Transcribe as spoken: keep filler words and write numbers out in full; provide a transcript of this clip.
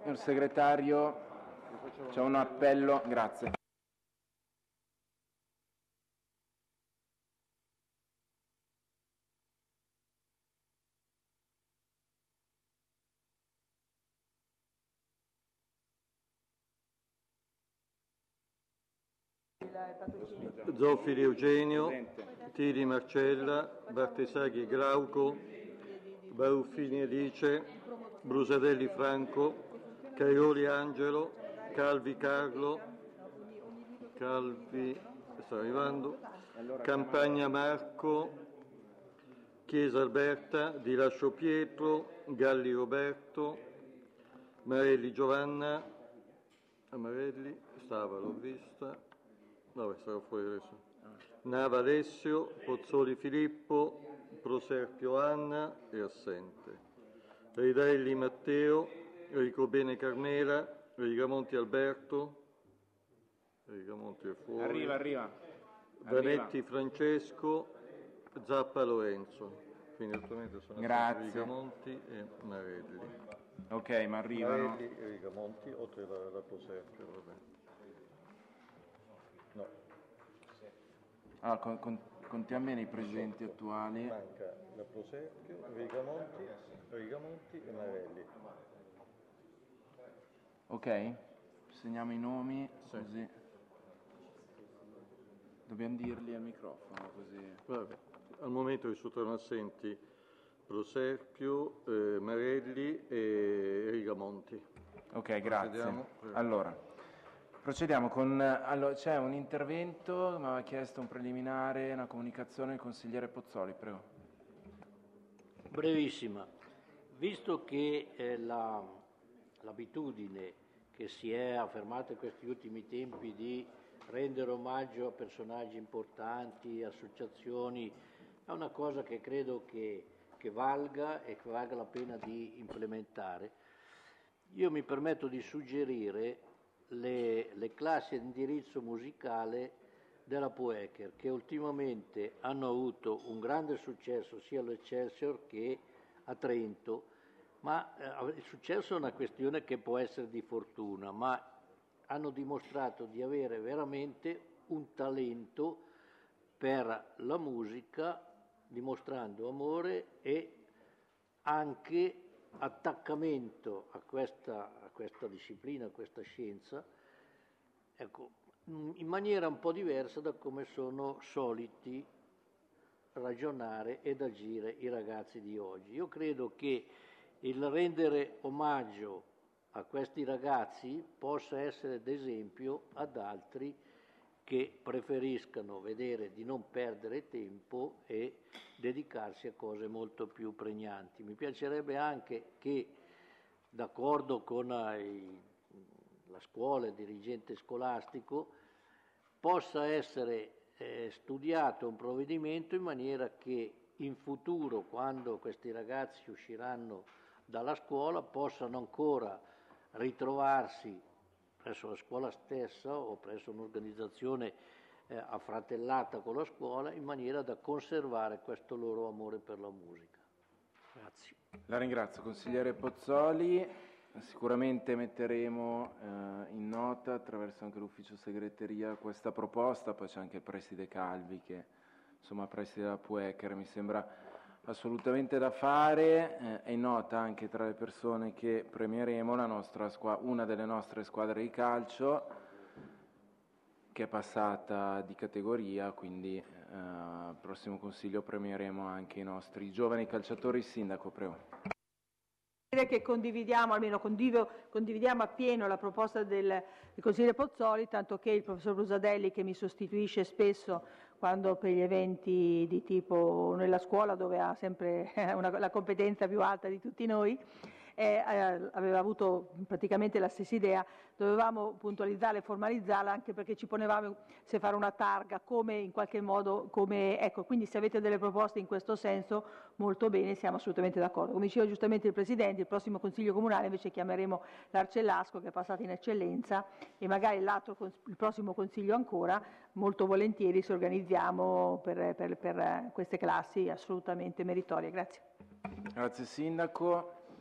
Signor Segretario, c'è un appello, grazie. Zoffili Eugenio, Tiri Marcella, Bartesaghi Glauco, Baruffini Alice, Brusadelli Franco, Caioli Angelo, Calvi Carlo, Calvi, sta arrivando, Campagna Marco, Chiesa Alberta, Di Lascio Pietro, Galli Roberto, Marelli Giovanna, Marelli, stava, l'ho vista, vabbè, stava fuori adesso, Nava Alessio, Pozzoli Filippo, Proserpio Anna, è assente, Ridelli Matteo, Ricobene Carmela, Rigamonti Alberto, Rigamonti è fuori, Arriva, arriva. Vanetti Francesco, Zappa Lorenzo. Quindi attualmente sono Rigamonti e Marelli. Ok, ma arrivano. Marelli e Rigamonti, oltre la, la Proserpio, vabbè. No. Allora, con, con, contiamo bene i presenti attuali. Manca la Proserpio, Rigamonti, Rigamonti e Marelli. Ok, segniamo i nomi, Sì. Così. Dobbiamo dirli al microfono, così. Vabbè. Al momento risultano assenti Proserpio, eh, Marelli e Rigamonti. Ok, grazie. Allora, procediamo con... Allora, c'è un intervento, mi aveva chiesto un preliminare, una comunicazione il consigliere Pozzoli, prego. Brevissima. Visto che eh, la, l'abitudine che si è affermata in questi ultimi tempi di rendere omaggio a personaggi importanti, associazioni, è una cosa che credo che, che valga e che valga la pena di implementare. Io mi permetto di suggerire le, le classi di indirizzo musicale della Puecher, che ultimamente hanno avuto un grande successo sia all'Excelsior che a Trento, ma eh, il successo è una questione che può essere di fortuna, ma hanno dimostrato di avere veramente un talento per la musica, dimostrando amore e anche attaccamento a questa, a questa disciplina, a questa scienza, ecco, in maniera un po' diversa da come sono soliti ragionare ed agire i ragazzi di oggi. Io credo che il rendere omaggio a questi ragazzi possa essere d'esempio ad altri che preferiscano vedere di non perdere tempo e dedicarsi a cose molto più pregnanti. Mi piacerebbe anche che, d'accordo con i, la scuola, il dirigente scolastico, possa essere eh, studiato un provvedimento in maniera che in futuro, quando questi ragazzi usciranno dalla scuola, possano ancora ritrovarsi presso la scuola stessa o presso un'organizzazione eh, affratellata con la scuola, in maniera da conservare questo loro amore per la musica. Grazie. La ringrazio, consigliere Pozzoli. Sicuramente metteremo eh, in nota attraverso anche l'ufficio segreteria questa proposta, poi c'è anche il preside Calvi che insomma preside della Puecher, mi sembra assolutamente da fare. Eh, è nota anche tra le persone che premieremo la nostra squa- una delle nostre squadre di calcio che è passata di categoria, quindi eh, al prossimo consiglio premieremo anche i nostri giovani calciatori. Sindaco, prego. Che condividiamo, almeno condivido, condividiamo appieno la proposta del, del consigliere Pozzoli, tanto che il professor Brusadelli, che mi sostituisce spesso quando per gli eventi di tipo nella scuola, dove ha sempre una, la competenza più alta di tutti noi, eh, aveva avuto praticamente la stessa idea. Dovevamo puntualizzarla e formalizzarla, anche perché ci ponevamo se fare una targa, come in qualche modo, come, ecco, quindi se avete delle proposte in questo senso, molto bene, siamo assolutamente d'accordo. Come diceva giustamente il Presidente, il prossimo Consiglio Comunale invece chiameremo l'Arcellasco, che è passata in eccellenza, e magari l'altro, il prossimo Consiglio ancora, molto volentieri ci organizziamo per, per, per queste classi assolutamente meritorie. Grazie. Grazie Sindaco.